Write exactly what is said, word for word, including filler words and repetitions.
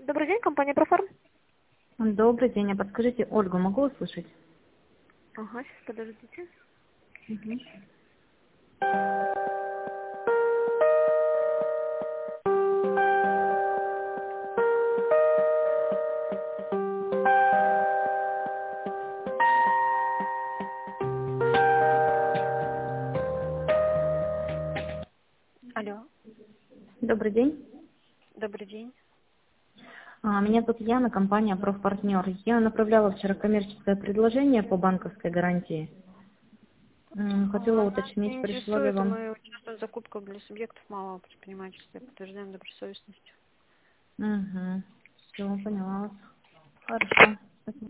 Добрый день, компания Профарм. Добрый день, а подскажите, Ольгу могу услышать? Ага, сейчас подождите. Мгм. Алло, Добрый день. добрый день. А, Меня зовут Яна, компания Профпартнер. Я направляла вчера коммерческое предложение по банковской гарантии. М, Хотела А, Нас уточнить, не пришло ли интересует, вам... мы участвуем в закупках для субъектов малого предпринимательства, подтверждаем добросовестность. Угу. Все, поняла вас. Хорошо.